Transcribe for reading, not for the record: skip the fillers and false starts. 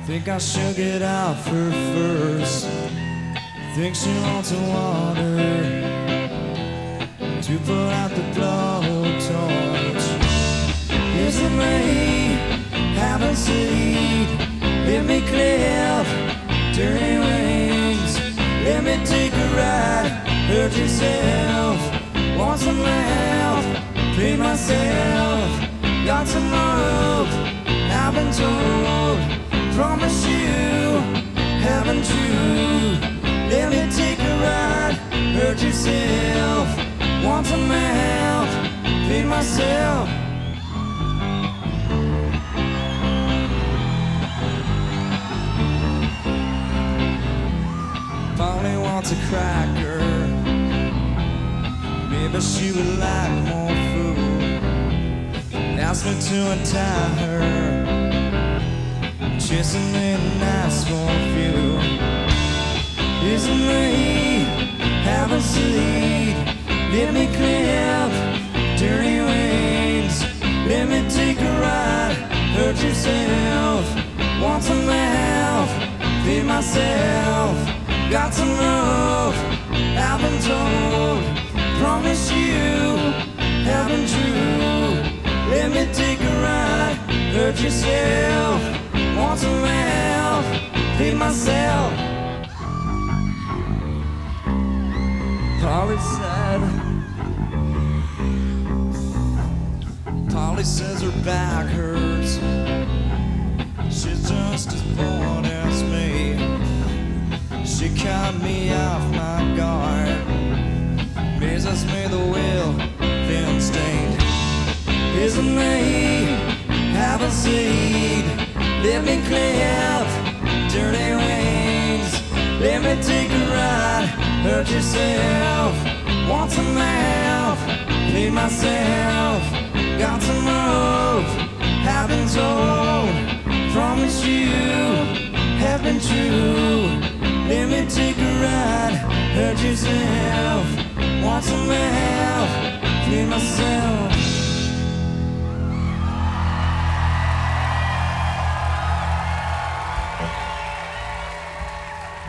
Think I should get off her first. Think she wants a water to put out the blowtorch. Is it me? Haven't seen. Let me clip dirty wings. Let me take a ride. Hurt yourself. Want some help? Pay myself. Got some rope. I've been told. Promise you, haven't you? Let me take a ride. Hurt yourself. Want some help? Pay myself. Polly wants a cracker. Maybe she would like more food. Ask me to untie her. Chasing in nice for you. Isn't me? Haven't seen. Let me clip dirty wings. Let me take a ride. Hurt yourself. Want some help? Feed myself. Got some rope. I've been told. Promise you, haven't true. Let me take a ride. Hurt yourself. Want some help? Feed myself. Polly says her back hurts. She's just as bored as me. She caught me off my guard. Business made the wheel thin stained. Isn't me? Haven't seen. Let me clip dirty wings. Let me take a ride. Hurt yourself. Want some help? Feed myself. Got some rope. Have been told. Promise you, have been true. Let me take a ride. Hurt yourself. Want some help? Feed myself.